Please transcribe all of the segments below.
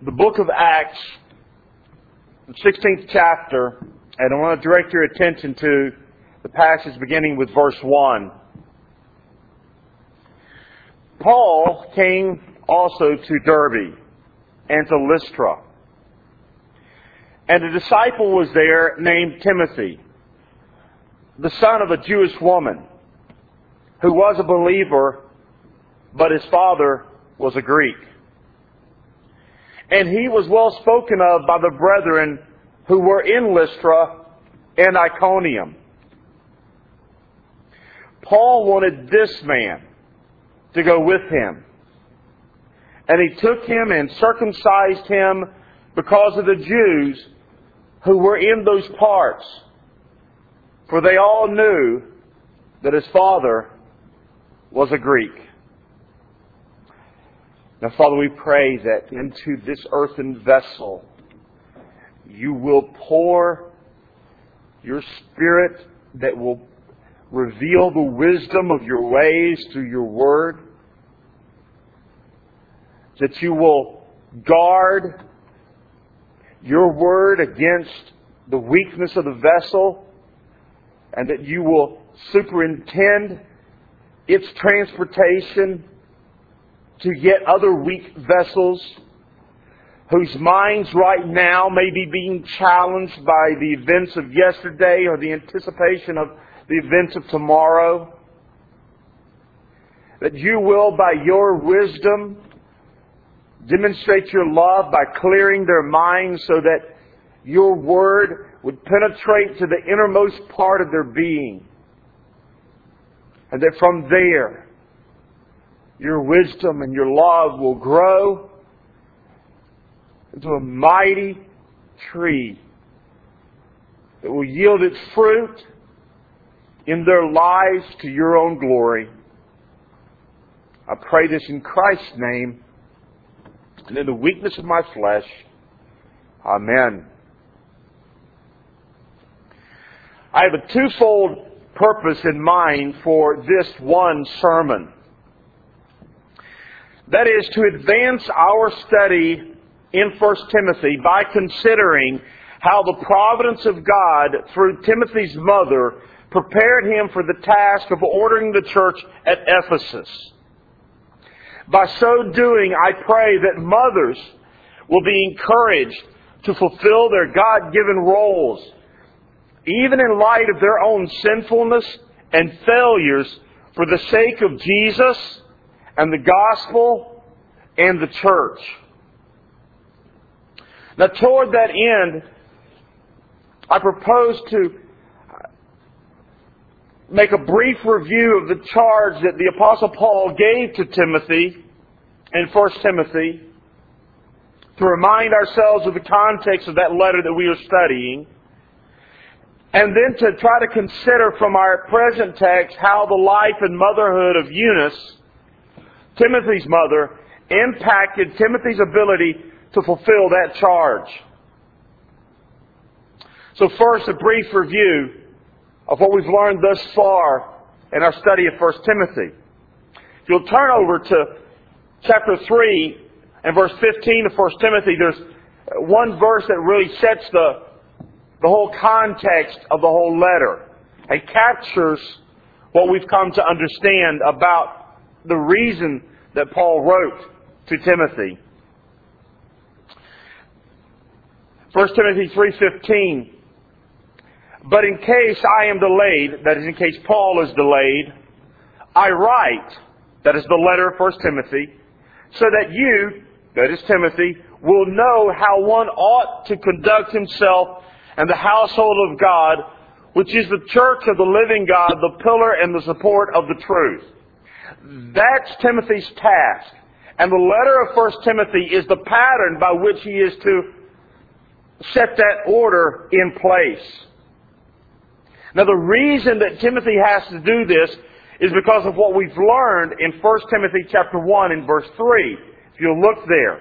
the book of Acts, the 16th chapter, and I want to direct your attention to the passage beginning with verse 1. Paul came also to Derbe and to Lystra. And a disciple was there named Timothy, the son of a Jewish woman, who was a believer, but his father was a Greek. And he was well spoken of by the brethren who were in Lystra and Iconium. Paul wanted this man to go with him. And he took him and circumcised him because of the Jews who were in those parts. For they all knew that his father was a Greek. Now, Father, we pray that into this earthen vessel you will pour your Spirit that will reveal the wisdom of your ways through your Word. That you will guard your Word against the weakness of the vessel, and that you will superintend its transportation to yet other weak vessels whose minds right now may be being challenged by the events of yesterday or the anticipation of the events of tomorrow. That you will, by your wisdom, demonstrate your love by clearing their minds so that your Word would penetrate to the innermost part of their being. And that from there, your wisdom and your love will grow into a mighty tree that will yield its fruit in their lives to your own glory. I pray this in Christ's name and in the weakness of my flesh. Amen. I have a twofold purpose in mind for this one sermon. That is to advance our study in 1 Timothy by considering how the providence of God through Timothy's mother prepared him for the task of ordering the church at Ephesus. By so doing, I pray that mothers will be encouraged to fulfill their God-given roles, even in light of their own sinfulness and failures, for the sake of Jesus and the gospel and the church. Now, toward that end, I propose to make a brief review of the charge that the Apostle Paul gave to Timothy in 1 Timothy, to remind ourselves of the context of that letter that we are studying, and then to try to consider from our present text how the life and motherhood of Eunice, Timothy's mother, impacted Timothy's ability to fulfill that charge. So first, a brief review of what we've learned thus far in our study of 1 Timothy. If you'll turn over to chapter 3 and verse 15 of 1 Timothy, there's one verse that really sets the whole context of the whole letter and captures what we've come to understand about the reason that Paul wrote to Timothy. 1 Timothy 3:15. But in case I am delayed, that is, in case Paul is delayed, I write, that is the letter of 1 Timothy, so that you, that is Timothy, will know how one ought to conduct himself in the household of God, which is the church of the living God, the pillar and the support of the truth. That's Timothy's task. And the letter of 1 Timothy is the pattern by which he is to set that order in place. Now, the reason that Timothy has to do this is because of what we've learned in 1 Timothy chapter 1 and verse 3. If you'll look there.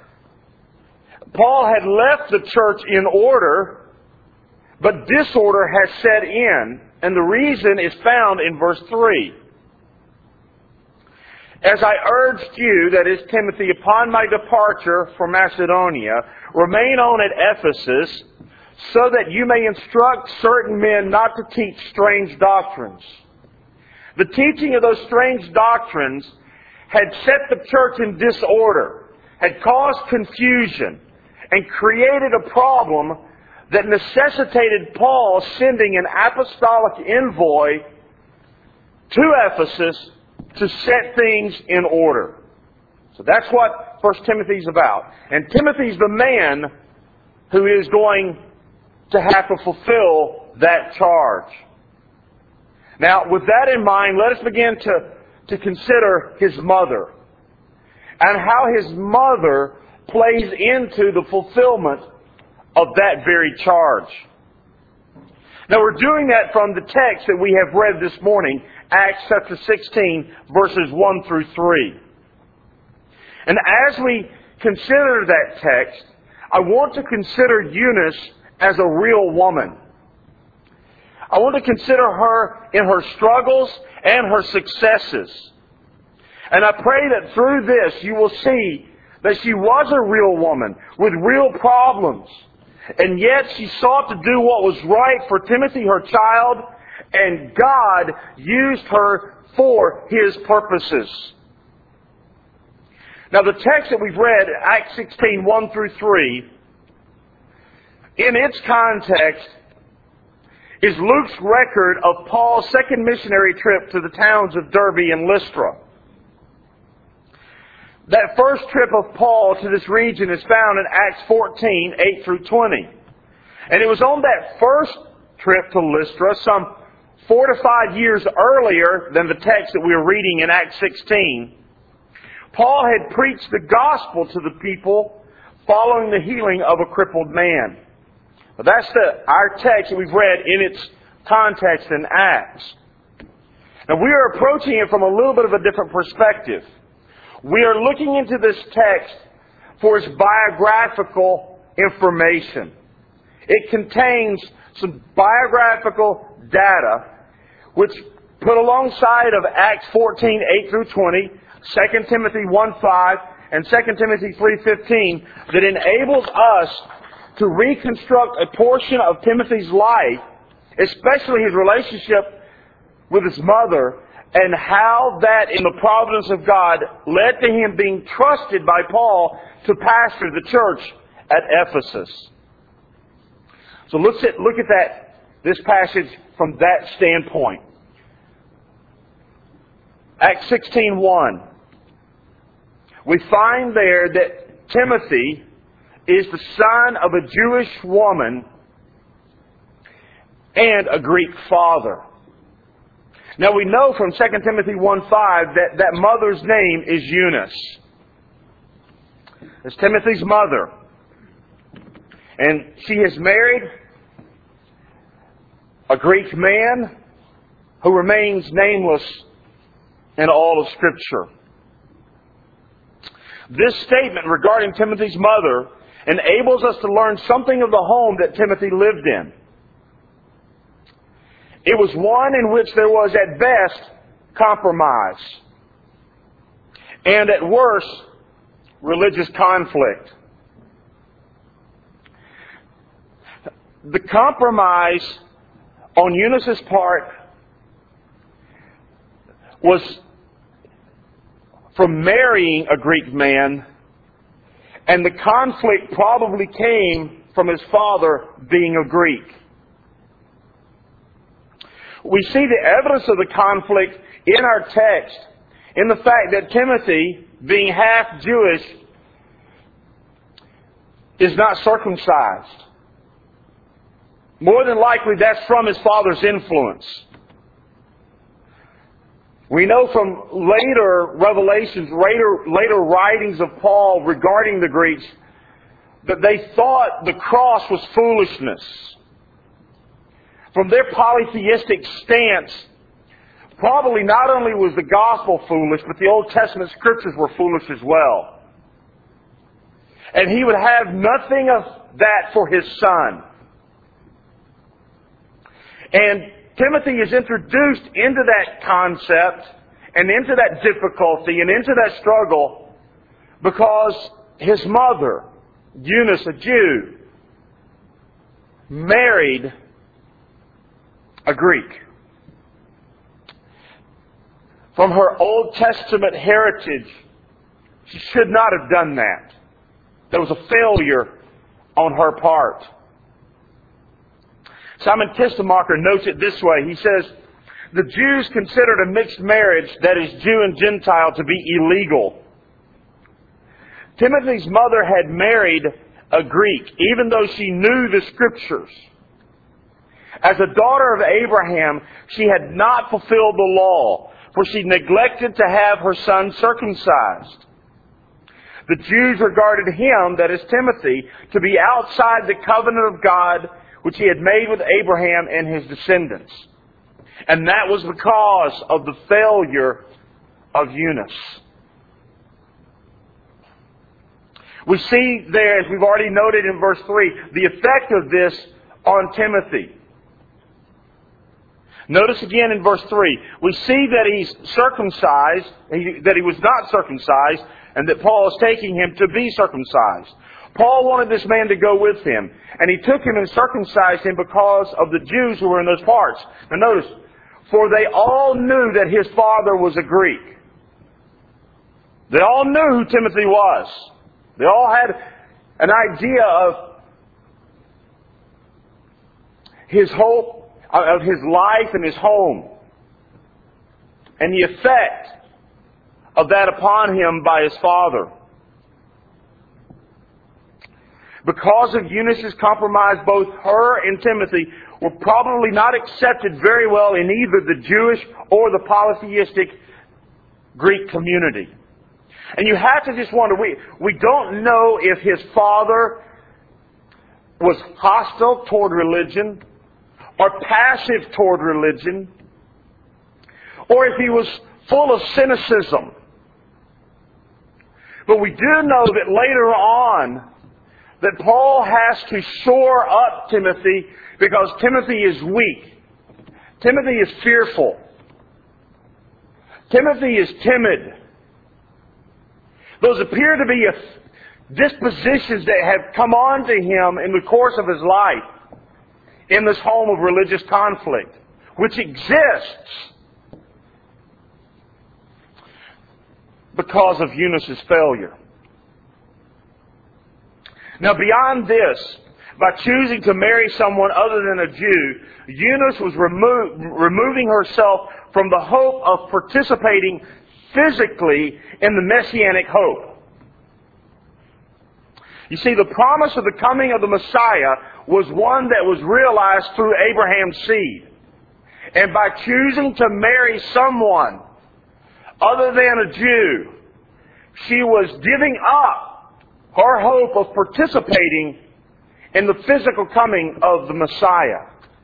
Paul had left the church in order, but disorder has set in, and the reason is found in verse 3. as I urged you, that is Timothy, upon my departure from Macedonia, remain on at Ephesus, so that you may instruct certain men not to teach strange doctrines. The teaching of those strange doctrines had set the church in disorder, had caused confusion, and created a problem that necessitated Paul sending an apostolic envoy to Ephesus to set things in order. So that's what 1 Timothy's about. And Timothy's the man who is going to have to fulfill that charge. Now, with that in mind, let us begin to consider his mother and how his mother plays into the fulfillment of that very charge. Now, we're doing that from the text that we have read this morning, Acts chapter 16, verses 1 through 3. And as we consider that text, I want to consider Eunice as a real woman. I want to consider her in her struggles and her successes. And I pray that through this you will see that she was a real woman with real problems. And yet she sought to do what was right for Timothy, her child, and God used her for His purposes. Now the text that we've read, Acts 16, 1 through 3, in its context, is Luke's record of Paul's second missionary trip to the towns of Derbe and Lystra. That first trip of Paul to this region is found in Acts 14, 8 through 20. And it was on that first trip to Lystra, some 4 to 5 years earlier than the text that we are reading in Acts 16, Paul had preached the gospel to the people following the healing of a crippled man. But that's our text that we've read in its context in Acts. Now we are approaching it from a little bit of a different perspective. We are looking into this text for its biographical information. It contains some biographical data which put alongside of Acts 14, 8 through 20, 2 Timothy 1, 5, and 2 Timothy 3:15 that enables us to reconstruct a portion of Timothy's life, especially his relationship with his mother, and how that in the providence of God led to him being trusted by Paul to pastor the church at Ephesus. So look at this passage from that standpoint. Acts 16:1. We find there that Timothy is the son of a Jewish woman and a Greek father. Now we know from 2 Timothy 1:5 that mother's name is Eunice. It's Timothy's mother. And she has married a Greek man who remains nameless in all of Scripture. This statement regarding Timothy's mother enables us to learn something of the home that Timothy lived in. It was one in which there was at best compromise, and at worst religious conflict. The compromise on Eunice's part was from marrying a Greek man, and the conflict probably came from his father being a Greek. We see the evidence of the conflict in our text in the fact that Timothy, being half Jewish, is not circumcised. More than likely that's from his father's influence. We know from later revelations, later writings of Paul regarding the Greeks, that they thought the cross was foolishness. From their polytheistic stance, probably not only was the gospel foolish, but the Old Testament scriptures were foolish as well. And he would have nothing of that for his son. And Timothy is introduced into that concept and into that difficulty and into that struggle because his mother, Eunice, a Jew, married a Greek. From her Old Testament heritage, she should not have done that. There was a failure on her part. Simon Kistemacher notes it this way. He says, the Jews considered a mixed marriage, that is Jew and Gentile, to be illegal. Timothy's mother had married a Greek, even though she knew the Scriptures. As a daughter of Abraham, she had not fulfilled the law, for she neglected to have her son circumcised. The Jews regarded him, that is Timothy, to be outside the covenant of God which he had made with Abraham and his descendants. And that was because of the failure of Eunice. We see there, as we've already noted in verse 3, the effect of this on Timothy. Notice again in verse 3, we see that he's circumcised, that he was not circumcised, and that Paul is taking him to be circumcised. Paul wanted this man to go with him, and he took him and circumcised him because of the Jews who were in those parts. Now notice, for they all knew that his father was a Greek. They all knew who Timothy was. They all had an idea of his hope, of his life and his home, and the effect of that upon him by his father. Because of Eunice's compromise, both her and Timothy were probably not accepted very well in either the Jewish or the polytheistic Greek community. And you have to just wonder, we don't know if his father was hostile toward religion or passive toward religion, or if he was full of cynicism. But we do know that later on that Paul has to shore up Timothy because Timothy is weak. Timothy is fearful. Timothy is timid. Those appear to be dispositions that have come on to him in the course of his life in this home of religious conflict, which exists because of Eunice's failure. Now, beyond this, by choosing to marry someone other than a Jew, Eunice was removing herself from the hope of participating physically in the Messianic hope. You see, the promise of the coming of the Messiah was one that was realized through Abraham's seed. And by choosing to marry someone other than a Jew, she was giving up her hope of participating in the physical coming of the Messiah.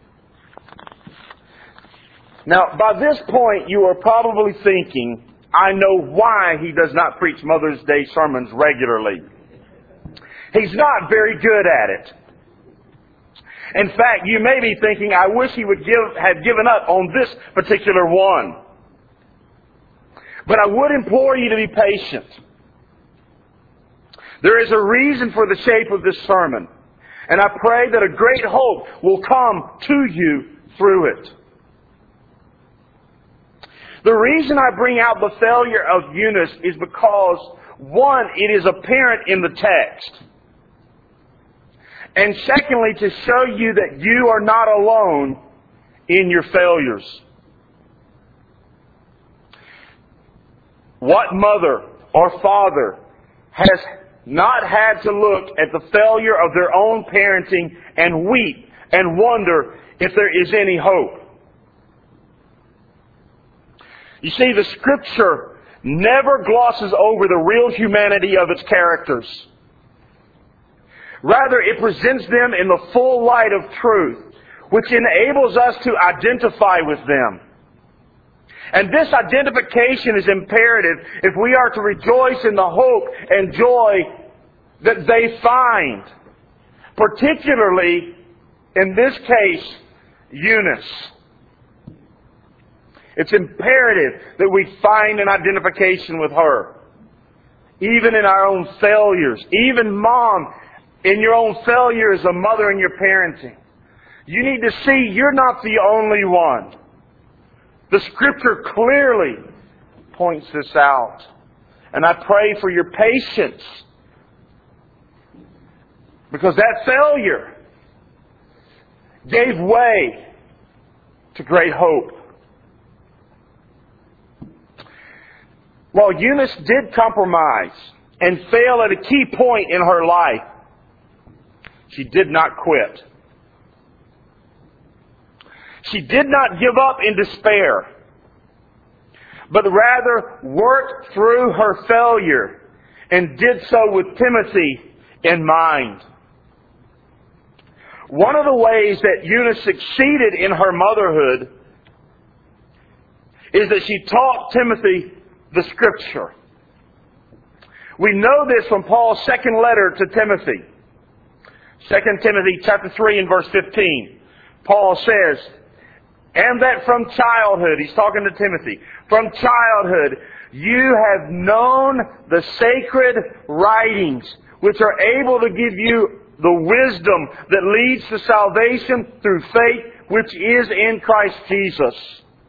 Now, by this point, you are probably thinking, I know why he does not preach Mother's Day sermons regularly. He's not very good at it. In fact, you may be thinking, I wish he would have given up on this particular one. But I would implore you to be patient. There is a reason for the shape of this sermon, and I pray that a great hope will come to you through it. The reason I bring out the failure of Eunice is because, one, it is apparent in the text. And secondly, to show you that you are not alone in your failures. What mother or father has not had to look at the failure of their own parenting and weep and wonder if there is any hope? You see, the Scripture never glosses over the real humanity of its characters. Rather, it presents them in the full light of truth, which enables us to identify with them. And this identification is imperative if we are to rejoice in the hope and joy that they find. Particularly, in this case, Eunice. It's imperative that we find an identification with her. Even in our own failures. Even mom, in your own failure as a mother in your parenting. You need to see you're not the only one. The Scripture clearly points this out. And I pray for your patience. Because that failure gave way to great hope. While Eunice did compromise and fail at a key point in her life, she did not quit. She did not give up in despair, but rather worked through her failure and did so with Timothy in mind. One of the ways that Eunice succeeded in her motherhood is that she taught Timothy the Scripture. We know this from Paul's second letter to Timothy. 2 Timothy chapter 3 and verse 15. Paul says, and that from childhood, he's talking to Timothy, from childhood you have known the sacred writings, which are able to give you the wisdom that leads to salvation through faith, which is in Christ Jesus.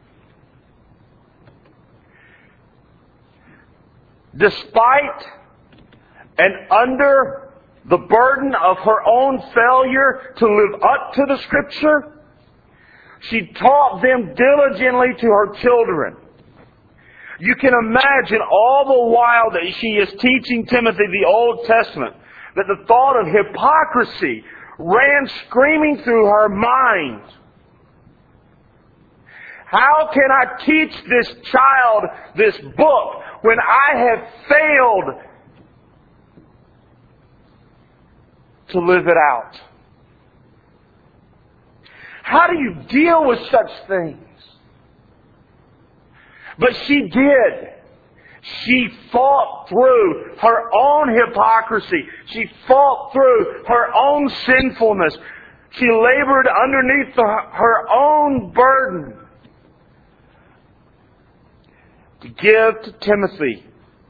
Despite and under the burden of her own failure to live up to the Scripture, she taught them diligently to her children. You can imagine all the while that she is teaching Timothy the Old Testament, that the thought of hypocrisy ran screaming through her mind. How can I teach this child this book when I have failed to live it out? How do you deal with such things? But she did. She fought through her own hypocrisy. She fought through her own sinfulness. She labored underneath her own burden to give to Timothy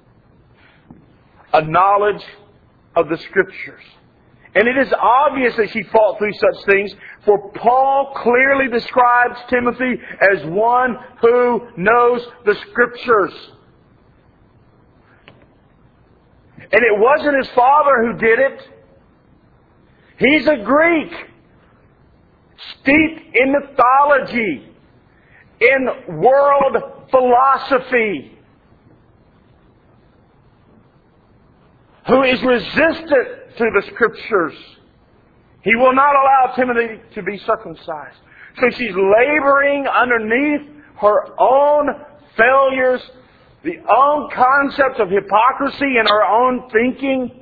a knowledge of the Scriptures. And it is obvious that she fought through such things, for Paul clearly describes Timothy as one who knows the Scriptures. And it wasn't his father who did it. He's a Greek, steeped in mythology, in world philosophy, who is resistant to the Scriptures. He will not allow Timothy to be circumcised. So she's laboring underneath her own failures, the own concepts of hypocrisy in her own thinking,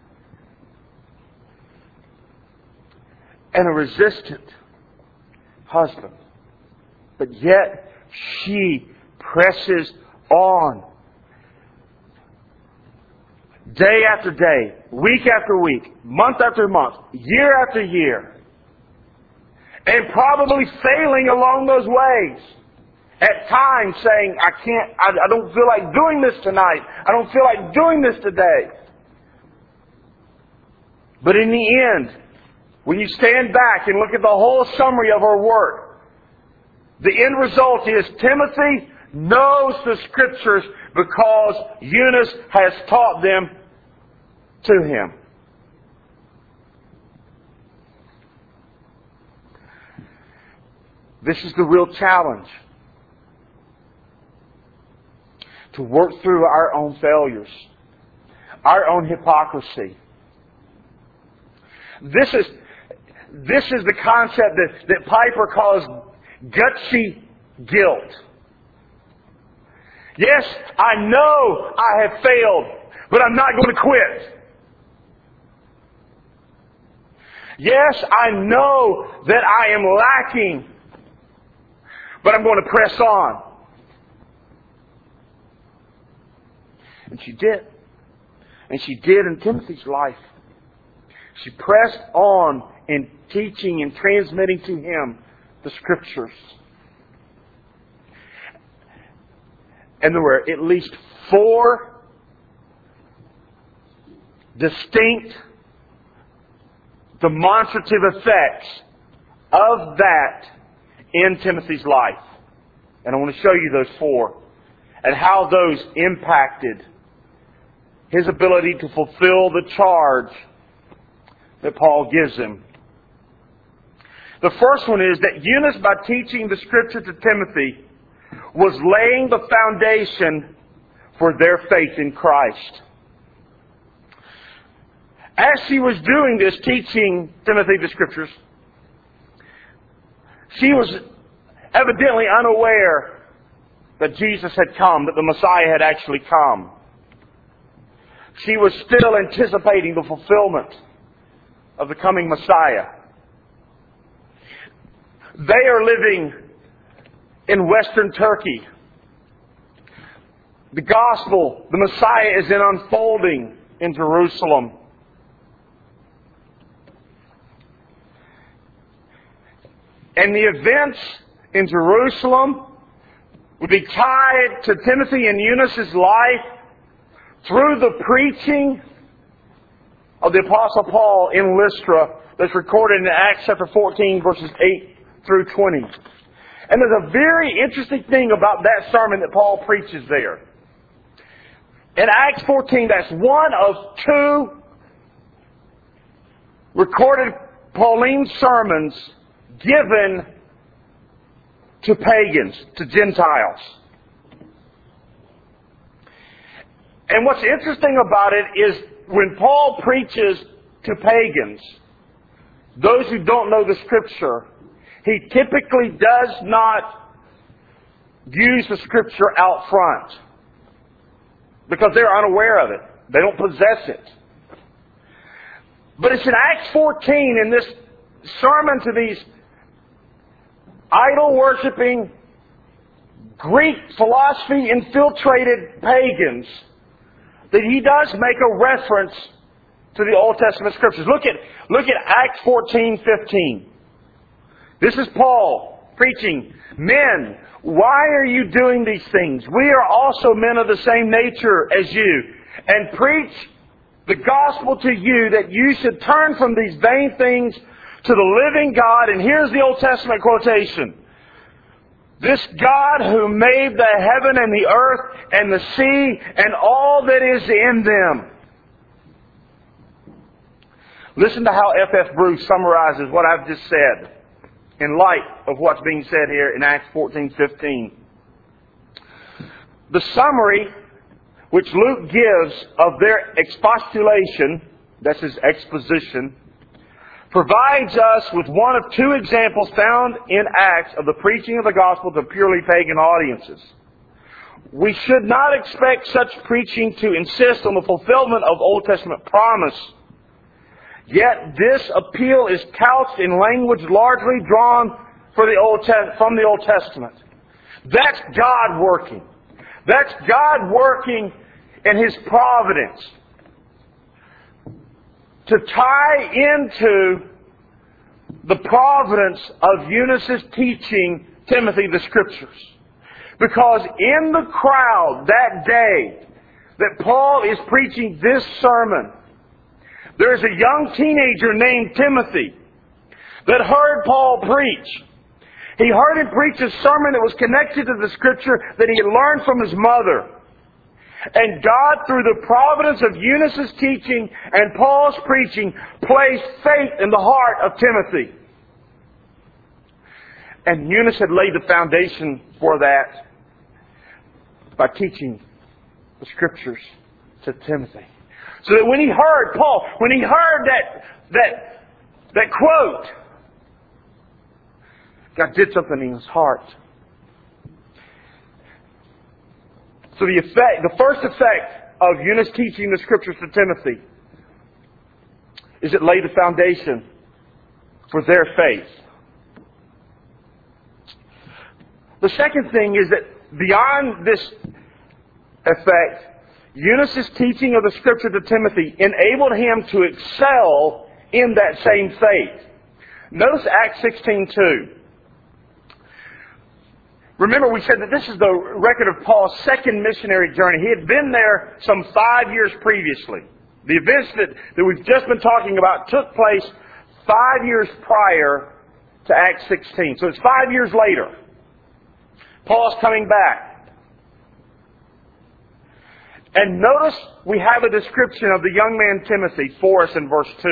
and a resistant husband. But yet she presses on. Day after day, week after week, month after month, year after year. And probably failing along those ways. At times saying, I don't feel like doing this tonight. I don't feel like doing this today. But in the end, when you stand back and look at the whole summary of her work, the end result is Timothy knows the Scriptures because Eunice has taught them to him. This is the real challenge. To work through our own failures, our own hypocrisy. This is the concept that Piper calls gutsy guilt. Yes, I know I have failed, but I'm not going to quit. Yes, I know that I am lacking, but I'm going to press on. And she did. And she did in Timothy's life. She pressed on in teaching and transmitting to him the Scriptures. And there were at least 4 distinct, demonstrative effects of that in Timothy's life. And I want to show you those 4 and how those impacted his ability to fulfill the charge that Paul gives him. The first one is that Eunice, by teaching the Scripture to Timothy, was laying the foundation for their faith in Christ. As she was doing this, teaching Timothy the Scriptures, she was evidently unaware that Jesus had come, that the Messiah had actually come. She was still anticipating the fulfillment of the coming Messiah. They are living in Western Turkey. The gospel, the Messiah, is in unfolding in Jerusalem. And the events in Jerusalem would be tied to Timothy and Eunice's life through the preaching of the Apostle Paul in Lystra that's recorded in Acts chapter 14, verses 8 through 20. And there's a very interesting thing about that sermon that Paul preaches there. In Acts 14, that's one of 2 recorded Pauline sermons given to pagans, to Gentiles. And what's interesting about it is when Paul preaches to pagans, those who don't know the Scripture, he typically does not use the Scripture out front because they're unaware of it. They don't possess it. But it's in Acts 14, in this sermon to these idol-worshipping, Greek philosophy-infiltrated pagans, that he does make a reference to the Old Testament Scriptures. Look at Acts 14:15. This is Paul preaching. Men, why are you doing these things? We are also men of the same nature as you, and preach the gospel to you that you should turn from these vain things to the living God. And here's the Old Testament quotation. This God who made the heaven and the earth and the sea and all that is in them. Listen to how F.F. Bruce summarizes what I've just said in light of what's being said here in Acts 14:15. The summary which Luke gives of their expostulation, that's his exposition, provides us with one of 2 examples found in Acts of the preaching of the gospel to purely pagan audiences. We should not expect such preaching to insist on the fulfillment of Old Testament promise. Yet this appeal is couched in language largely drawn from the Old Testament. That's God working. That's God working in His providence to tie into the providence of Eunice's teaching Timothy the Scriptures. Because in the crowd that day that Paul is preaching this sermon, there's a young teenager named Timothy that heard Paul preach. He heard him preach a sermon that was connected to the Scripture that he had learned from his mother. And God, through the providence of Eunice's teaching and Paul's preaching, placed faith in the heart of Timothy. And Eunice had laid the foundation for that by teaching the Scriptures to Timothy. So that when he heard Paul, when he heard that quote, God did something in his heart. So the first effect of Eunice teaching the Scriptures to Timothy is it laid the foundation for their faith. The second thing is that beyond this effect, Eunice's teaching of the Scripture to Timothy enabled him to excel in that same faith. Notice Acts 16:2. Remember, we said that this is the record of Paul's second missionary journey. He had been there some 5 years previously. The events that we've just been talking about took place 5 years prior to Acts 16. So it's 5 years later. Paul's coming back. And notice we have a description of the young man Timothy for us in verse 2.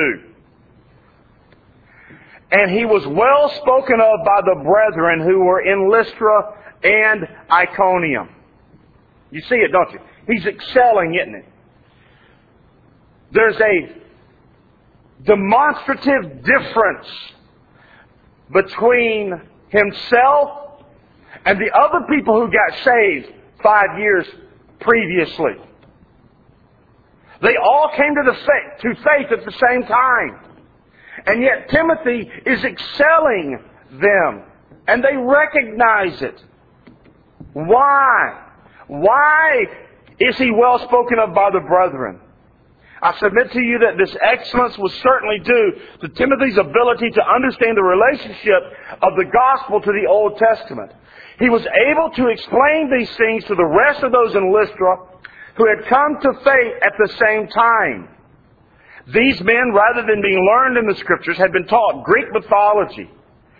And he was well spoken of by the brethren who were in Lystra and Iconium. You see it, don't you? He's excelling, isn't it? There's a demonstrative difference between himself and the other people who got saved 5 years previously. They all came to faith at the same time. And yet Timothy is excelling them. And they recognize it. Why? Why is he well spoken of by the brethren? I submit to you that this excellence was certainly due to Timothy's ability to understand the relationship of the gospel to the Old Testament. He was able to explain these things to the rest of those in Lystra who had come to faith at the same time. These men, rather than being learned in the Scriptures, had been taught Greek mythology.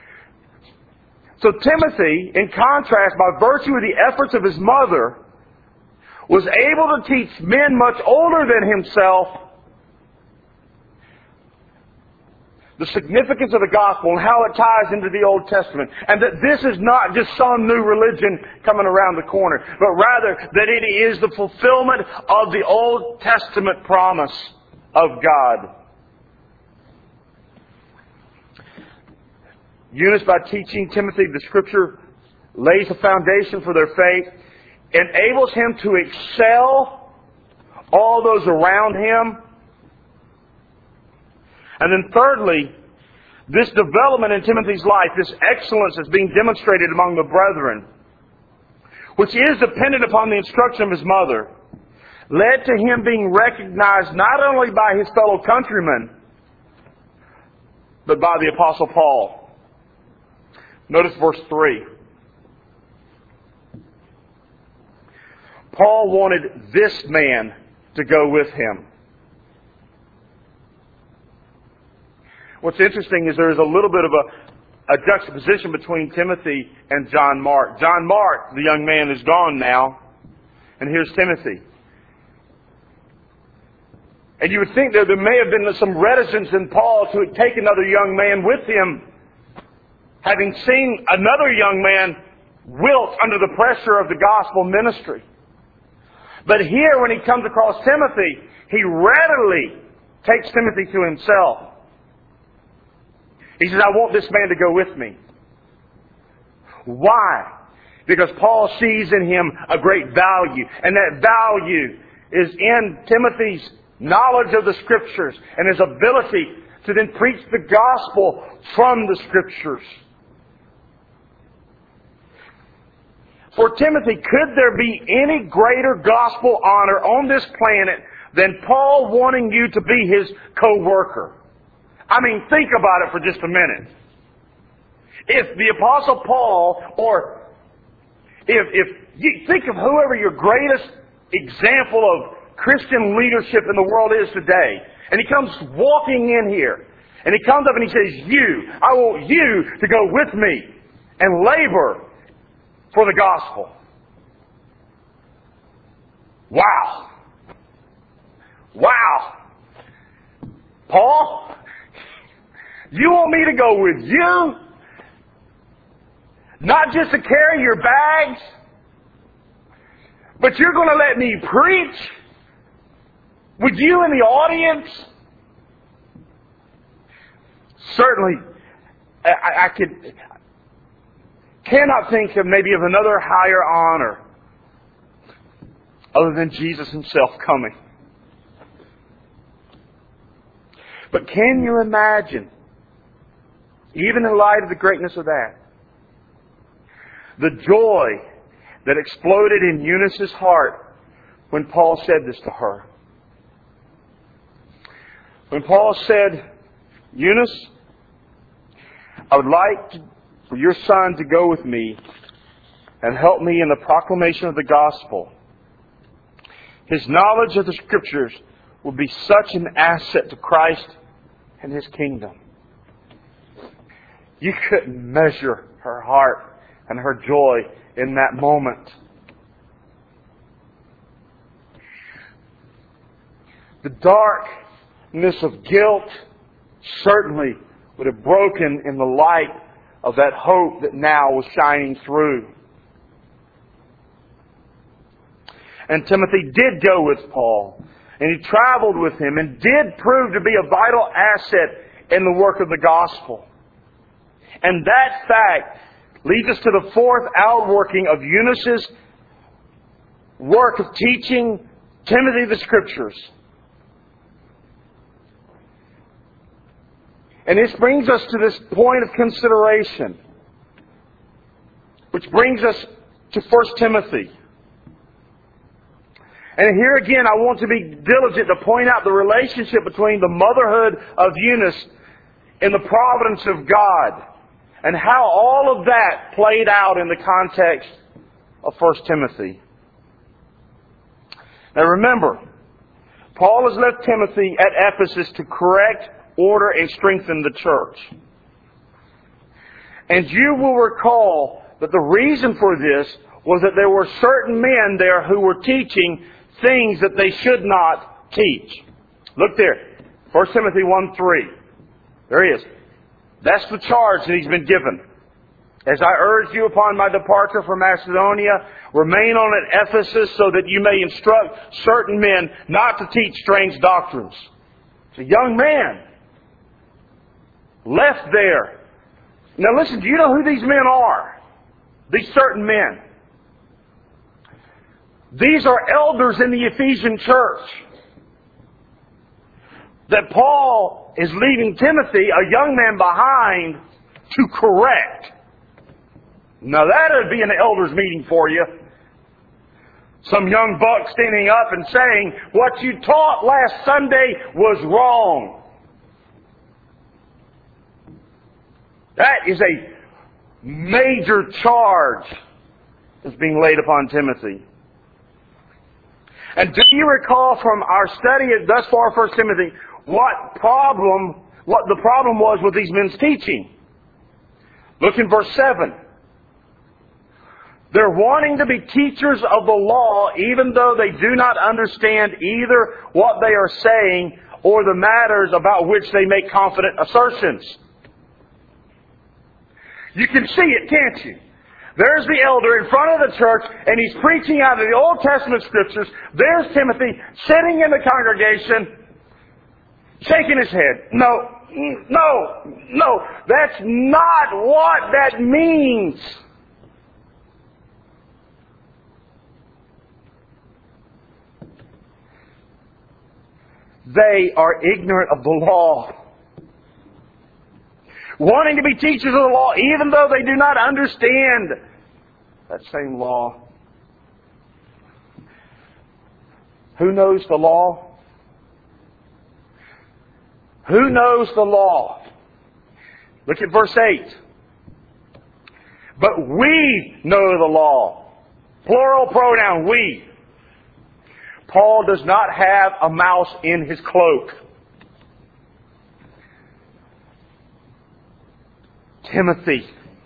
So Timothy, in contrast, by virtue of the efforts of his mother, was able to teach men much older than himself the significance of the gospel and how it ties into the Old Testament. And that this is not just some new religion coming around the corner, but rather that it is the fulfillment of the Old Testament promise of God. Eunice, by teaching Timothy the Scripture, lays a foundation for their faith, enables him to excel all those around him. And then thirdly, this development in Timothy's life, this excellence is being demonstrated among the brethren, which is dependent upon the instruction of his mother, led to him being recognized not only by his fellow countrymen, but by the Apostle Paul. Notice verse 3. Paul wanted this man to go with him. What's interesting is there is a little bit of a juxtaposition between Timothy and John Mark. John Mark, the young man, is gone now, and here's Timothy. And you would think that there may have been some reticence in Paul to take another young man with him, having seen another young man wilt under the pressure of the gospel ministry. But here, when he comes across Timothy, he readily takes Timothy to himself. He says, I want this man to go with me. Why? Because Paul sees in him a great value. And that value is in Timothy's knowledge of the Scriptures and his ability to then preach the gospel from the Scriptures. For Timothy, could there be any greater gospel honor on this planet than Paul wanting you to be his co-worker? I mean, think about it for just a minute. If the Apostle Paul, or if you think of whoever your greatest example of Christian leadership in the world is today, and he comes walking in here, and he comes up and he says, I want you to go with me and labor for the gospel. Wow. Wow. Paul, you want me to go with you? Not just to carry your bags, but you're going to let me preach with you in the audience? Certainly, I cannot think of maybe of another higher honor other than Jesus himself coming. But can you imagine, even in light of the greatness of that, the joy that exploded in Eunice's heart when Paul said this to her? When Paul said, Eunice, I would like for your son to go with me and help me in the proclamation of the gospel. His knowledge of the Scriptures will be such an asset to Christ and His kingdom. You couldn't measure her heart and her joy in that moment. The darkness of guilt certainly would have broken in the light of that hope that now was shining through. And Timothy did go with Paul, and he traveled with him, and did prove to be a vital asset in the work of the gospel. And that fact leads us to the fourth outworking of Eunice's work of teaching Timothy the Scriptures. And this brings us to this point of consideration, which brings us to 1 Timothy. And here again, I want to be diligent to point out the relationship between the motherhood of Eunice and the providence of God, and how all of that played out in the context of 1 Timothy. Now remember, Paul has left Timothy at Ephesus to correct, order, and strengthen the church. And you will recall that the reason for this was that there were certain men there who were teaching things that they should not teach. Look there. 1 Timothy 1:3. There he is. That's the charge that he's been given. As I urged you upon my departure from Macedonia, remain on at Ephesus so that you may instruct certain men not to teach strange doctrines. It's a young man left there. Now listen, do you know who these men are? These certain men. These are elders in the Ephesian church that Paul is leaving Timothy, a young man, behind to correct. Now that would be an elders meeting for you. Some young buck standing up and saying, what you taught last Sunday was wrong. That is a major charge that's being laid upon Timothy. And do you recall from our study thus far, 1 Timothy, what the problem was with these men's teaching? Look in verse 7. They're wanting to be teachers of the law even though they do not understand either what they are saying or the matters about which they make confident assertions. You can see it, can't you? There's the elder in front of the church, and he's preaching out of the Old Testament Scriptures. There's Timothy sitting in the congregation, shaking his head. No, that's not what that means. They are ignorant of the law, wanting to be teachers of the law even though they do not understand that same law. Who knows the law? Who knows the law? Look at verse 8. But we know the law. Plural pronoun, we. Paul does not have a mouse in his cloak. Timothy.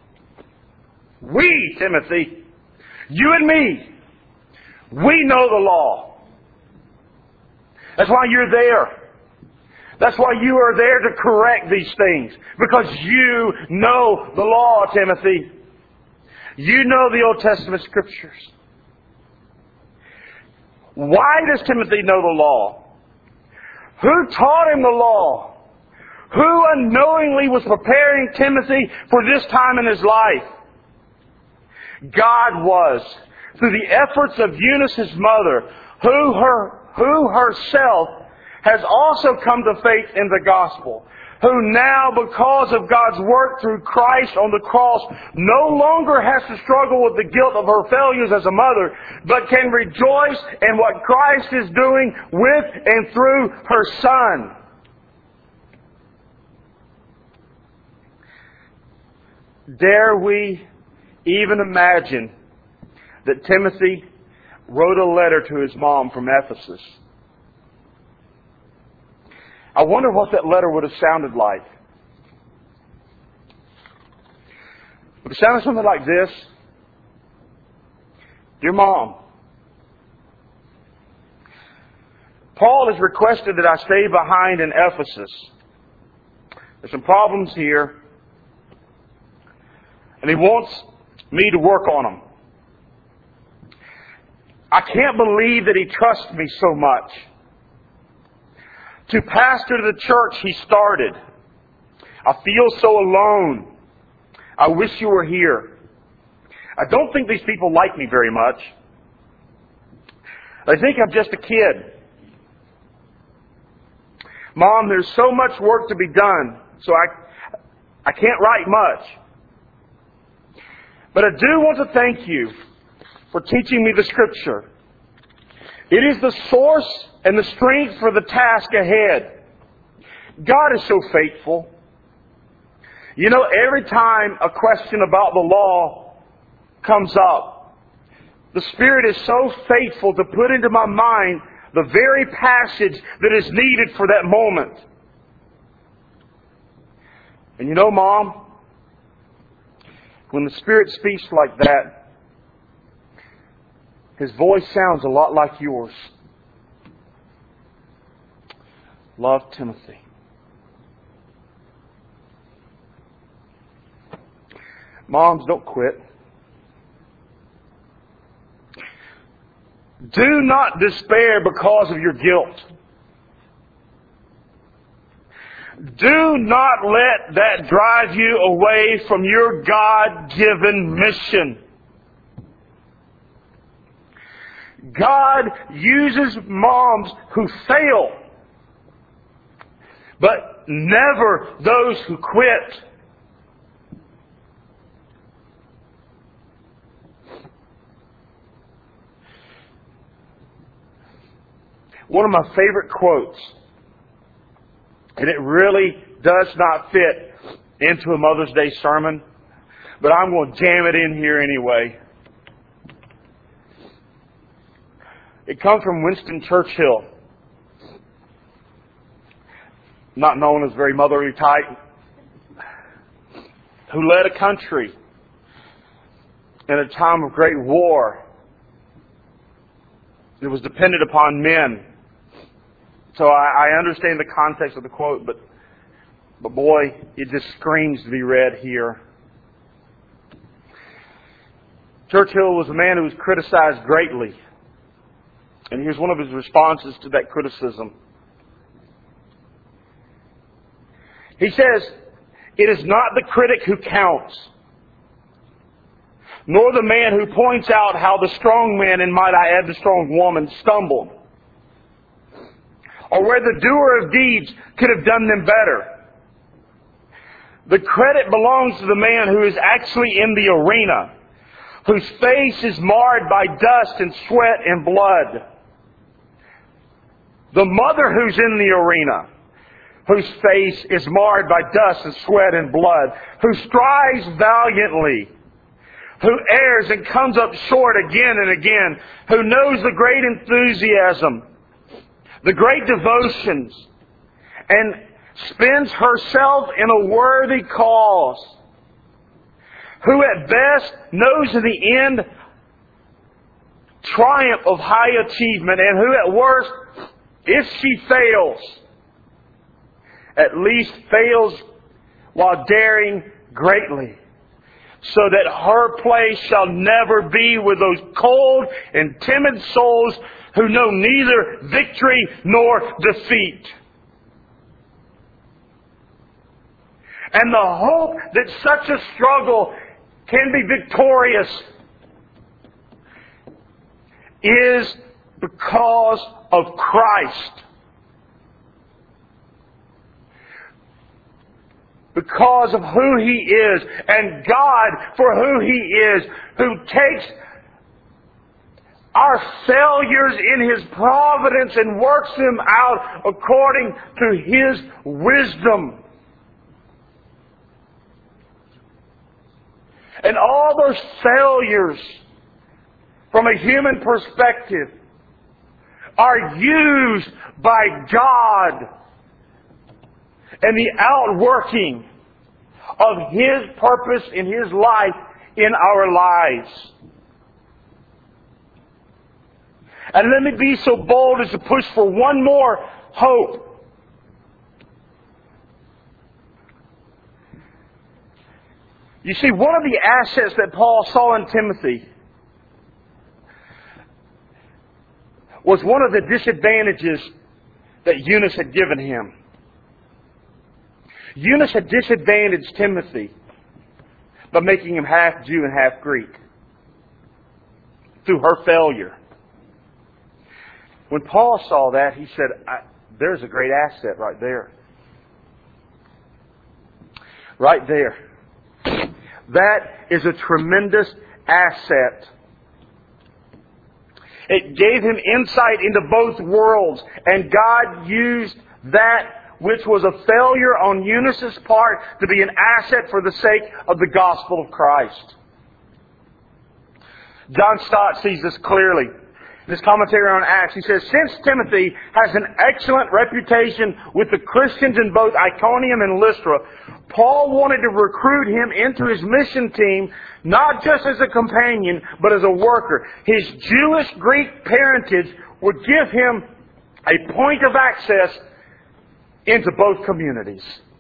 We, Timothy. You and me. We know the law. That's why you're there. That's why you are there to correct these things. Because you know the law, Timothy. You know the Old Testament Scriptures. Why does Timothy know the law? Who taught him the law? Who unknowingly was preparing Timothy for this time in his life? God was, through the efforts of Eunice, his mother, who herself has also come to faith in the gospel, who now, because of God's work through Christ on the cross, no longer has to struggle with the guilt of her failures as a mother, but can rejoice in what Christ is doing with and through her Son. Dare we even imagine that Timothy wrote a letter to his mom from Ephesus. I wonder what that letter would have sounded like. Would it sound something like this? Dear Mom, Paul has requested that I stay behind in Ephesus. There's some problems here, and he wants me to work on them. I can't believe that he trusts me so much to pastor the church he started. I feel so alone. I wish you were here. I don't think these people like me very much. They think I'm just a kid. Mom, there's so much work to be done, so I can't write much. But I do want to thank you for teaching me the Scripture. It is the source and the strength for the task ahead. God is so faithful. You know, every time a question about the law comes up, the Spirit is so faithful to put into my mind the very passage that is needed for that moment. And you know, Mom, when the Spirit speaks like that, His voice sounds a lot like yours. Love, Timothy. Moms, don't quit. Do not despair because of your guilt. Do not let that drive you away from your God-given mission. God uses moms who fail, but never those who quit. One of my favorite quotes, and it really does not fit into a Mother's Day sermon, but I'm going to jam it in here anyway. It comes from Winston Churchill, not known as very motherly type, who led a country in a time of great war. It was dependent upon men. So I understand the context of the quote, but boy, it just screams to be read here. Churchill was a man who was criticized greatly. And here's one of his responses to that criticism. He says, "It is not the critic who counts, nor the man who points out how the strong man, and might I add the strong woman, stumbled, or where the doer of deeds could have done them better. The credit belongs to the man who is actually in the arena, whose face is marred by dust and sweat and blood. The mother who's in the arena, whose face is marred by dust and sweat and blood, who strives valiantly, who errs and comes up short again and again, who knows the great enthusiasm, the great devotions, and spends herself in a worthy cause, who at best knows in the end triumph of high achievement, and who at worst, if she fails, at least fails while daring greatly, so that her place shall never be with those cold and timid souls who know neither victory nor defeat. And the hope that such a struggle can be victorious is because of Christ. Because of who He is, and God for who He is, who takes our failures in His providence and works them out according to His wisdom. And all those failures from a human perspective, are used by God and the outworking of His purpose in His life in our lives. And let me be so bold as to push for one more hope. You see, one of the assets that Paul saw in Timothy was one of the disadvantages that Eunice had given him. Eunice had disadvantaged Timothy by making him half Jew and half Greek through her failure. When Paul saw that, he said, there's a great asset right there. Right there. That is a tremendous asset. It gave him insight into both worlds, and God used that which was a failure on Eunice's part to be an asset for the sake of the gospel of Christ. John Stott sees this clearly. In his commentary on Acts, he says, since Timothy has an excellent reputation with the Christians in both Iconium and Lystra, Paul wanted to recruit him into his mission team, not just as a companion, but as a worker. His Jewish-Greek parentage would give him a point of access into both communities.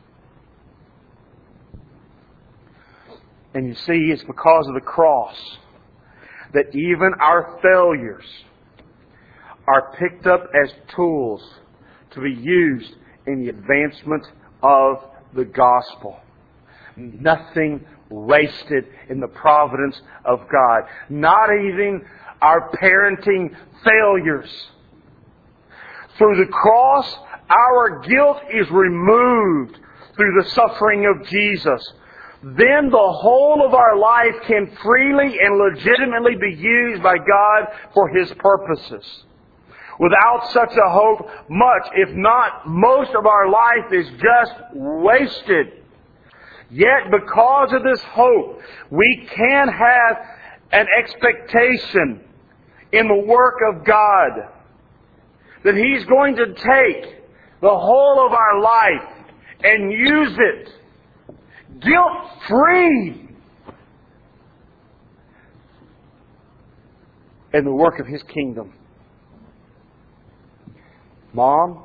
And you see, it's because of the cross that even our failures are picked up as tools to be used in the advancement of the gospel. Nothing wasted in the providence of God. Not even our parenting failures. Through the cross, our guilt is removed through the suffering of Jesus. Then the whole of our life can freely and legitimately be used by God for His purposes. Without such a hope, much, if not most of our life is just wasted. Yet because of this hope, we can have an expectation in the work of God that He's going to take the whole of our life and use it guilt-free in the work of His kingdom. Mom,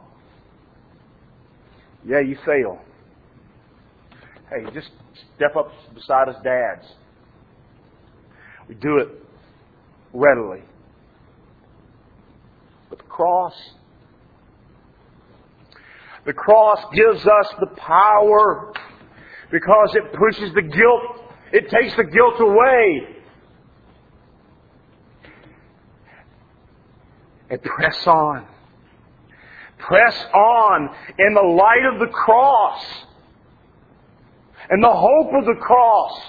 yeah, you fail. Hey, just step up beside us dads. We do it readily. But the cross gives us the power because it pushes the guilt, it takes the guilt away. And press on. Press on in the light of the cross and the hope of the cross.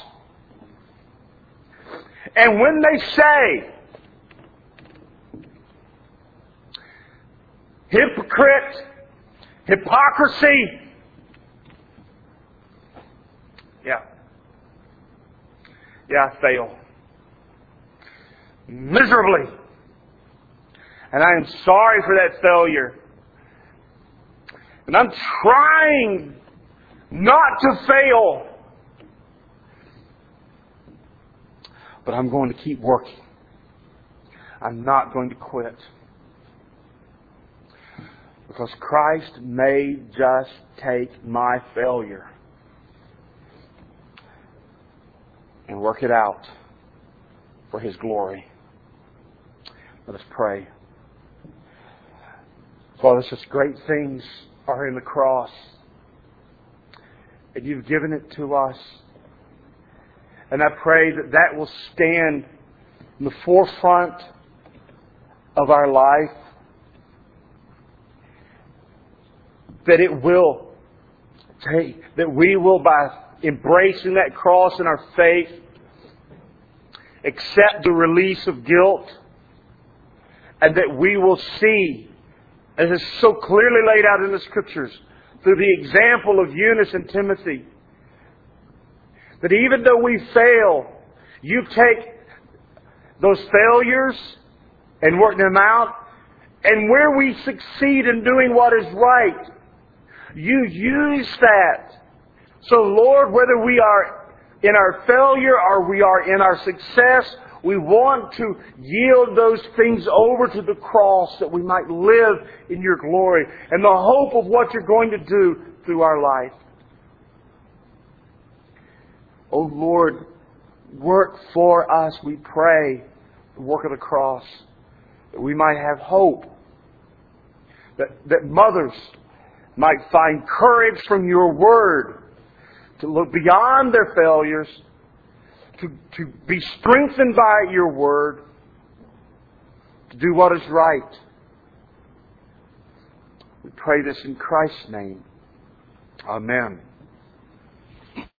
And when they say, hypocrite, hypocrisy, yeah, I fail miserably. And I am sorry for that failure. And I'm trying not to fail. But I'm going to keep working. I'm not going to quit. Because Christ may just take my failure and work it out for His glory. Let us pray. Father, such great things are in the cross. And You've given it to us. And I pray that that will stand in the forefront of our life. That it will take, that we will, by embracing that cross in our faith, accept the release of guilt. And that we will see, as is so clearly laid out in the Scriptures, through the example of Eunice and Timothy, that even though we fail, You take those failures and work them out. And where we succeed in doing what is right, You use that. So Lord, whether we are in our failure or we are in our success, we want to yield those things over to the cross that we might live in Your glory and the hope of what You're going to do through our life. Oh Lord, work for us, we pray, the work of the cross, that we might have hope, that mothers might find courage from Your Word to look beyond their failures, to be strengthened by Your Word, to do what is right. We pray this in Christ's name. Amen.